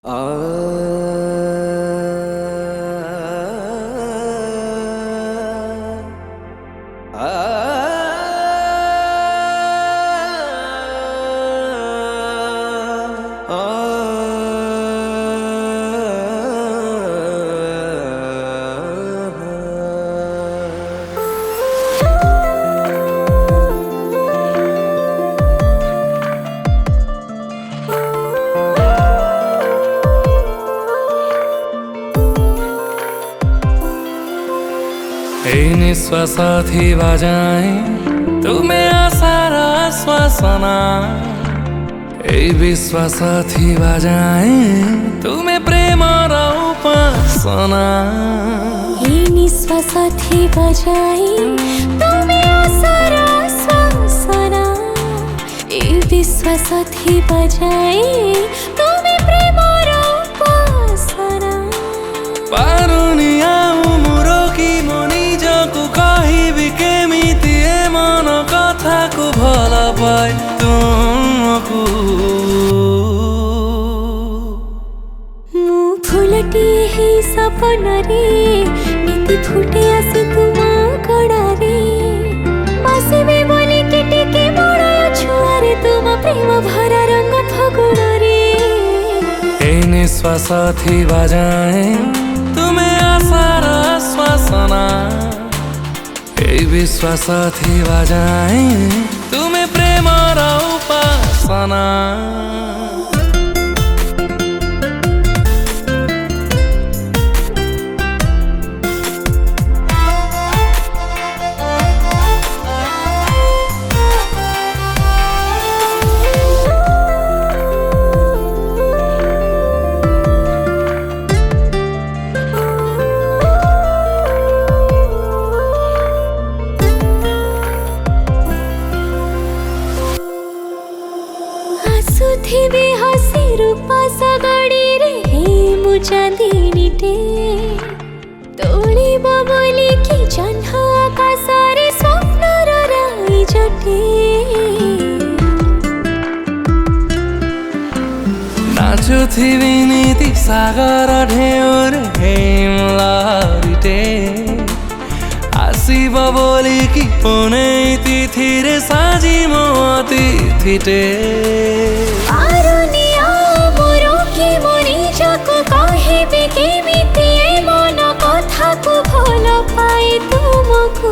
आ निश्वास थी बजाए तुम्हें आशार आश्वासना विश्वास थी बजाए तुम्हें प्रेम उपासना निश्वास थी बजाए तुम्हें आशार आश्वासना विश्वास थी बजाए तुम्हें प्रेम उपासना पारुनिया मुरो की मन कथा को भला पाए तुमको मु फुलटी है सपन रे नीति फुटे आसे तुम कड़ारे बसबे बोले के टेके बड़ा छुआरे तुम प्रेम भरा रंग फगुण रे निश्वास थी बजाए तुम्हें आशार आश्वासना विश्वास थी बजाए तुम्हें प्रेम उपासना सुथिबे हसी रूपा सगड़ी रे मु चांदीनीटे तोलिब बोली कि जह्न आकाश रे स्वप्नर राई जटे नाचुथिबी नीति सागर ढेउर हेमलारिटे आसिब बोली कि पुणे तिथि रे साजी मोती थिटे आरुनिया मोरो कि मोरी जाको कहिबे केमिति ए मन कथा को भल पाए तुमको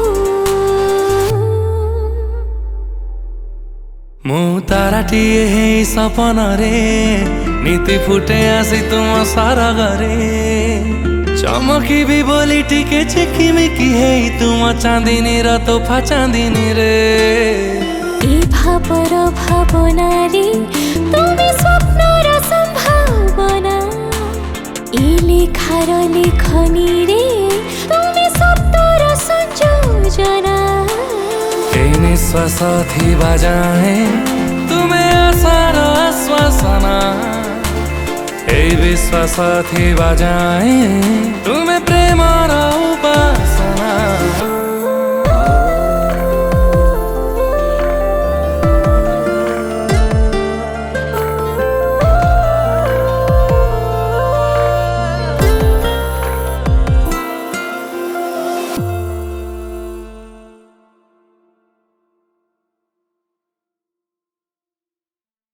मु ताराटिए हे सपन रे नीति फुटे आसी तुम सारा घरे चमकी भी बोली टिके चिकिमिकी है तुम चांदिनी र तोफा चांदिनी रे ए भावर भावना रे तुम्हें स्वप्नर संभावना ए लेखार लेखनी रे तुम्हें सप्तर संयोजना निश्वास थी बजाए तुम्हें आशार आश्वासना विश्वास थी बजाए तुम्हें प्रेम उपासना।